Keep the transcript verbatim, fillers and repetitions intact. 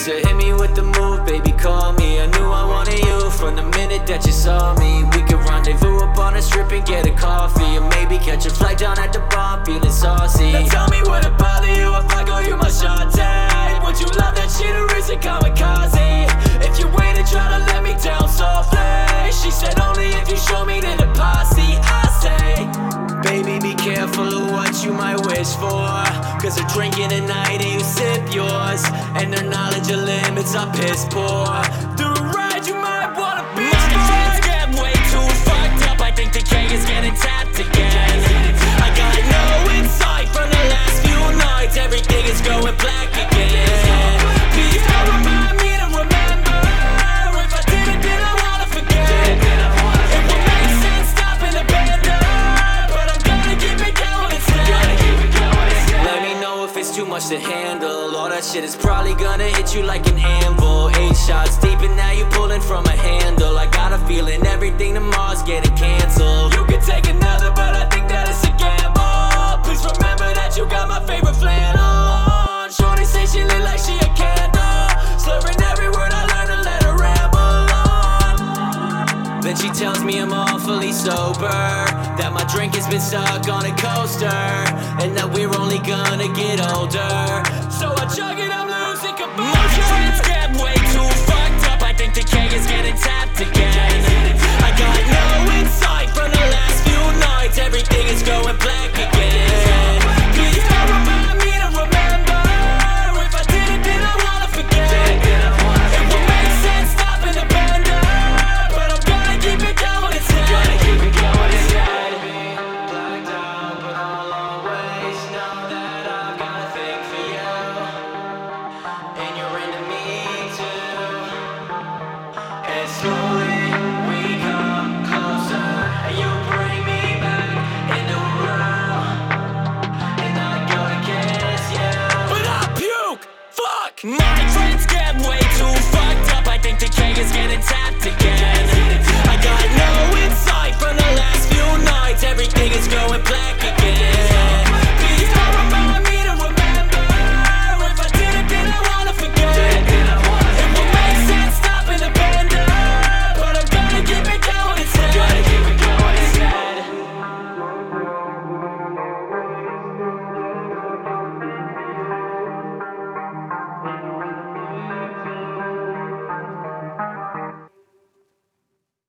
said hit me with the move, baby, call me. I knew I wanted you from the minute that you saw me. We could rendezvous up on a strip and get a coffee, or maybe catch a flight down at the bar, feeling saucy. Now tell me, would it bother you if I go you my Shantae? Would you love that shit or is it kamikaze? If you wait and try to let me down softly, she said only if you show me to the posse. I say, baby, be careful of what you might wish for, cause they're drinking tonight and you sip yours, and their knowledge of limits are piss poor. Through a ride you might wanna be. My friends get way too fucked up, I think the K is getting tapped again. I got no insight from the last few nights, everything is going black again. Please don't remind me to remember, if I did it then I wanna forget. It would make sense stopping the bender, but I'm gonna keep it going instead. Let me know if it's too much to handle, all that shit is probably gonna hit you like an anvil. Eight shots deep and now you pulling from a handle. I got a feeling everything tomorrow's getting cancelled. You could take another, but I think that it's a gamble. Please remember that you got my favorite flannel on. Shorty say she lit like she a candle, slurring every word I learned to let her ramble on. Then she tells me I'm awfully sober, that my drink has been stuck on a coaster, and that we're only gonna get older. So I chug it, I'm losing composure. My friends get way too fucked up, I think the K is getting tapped again. I got no insight from the last few nights, everything is going black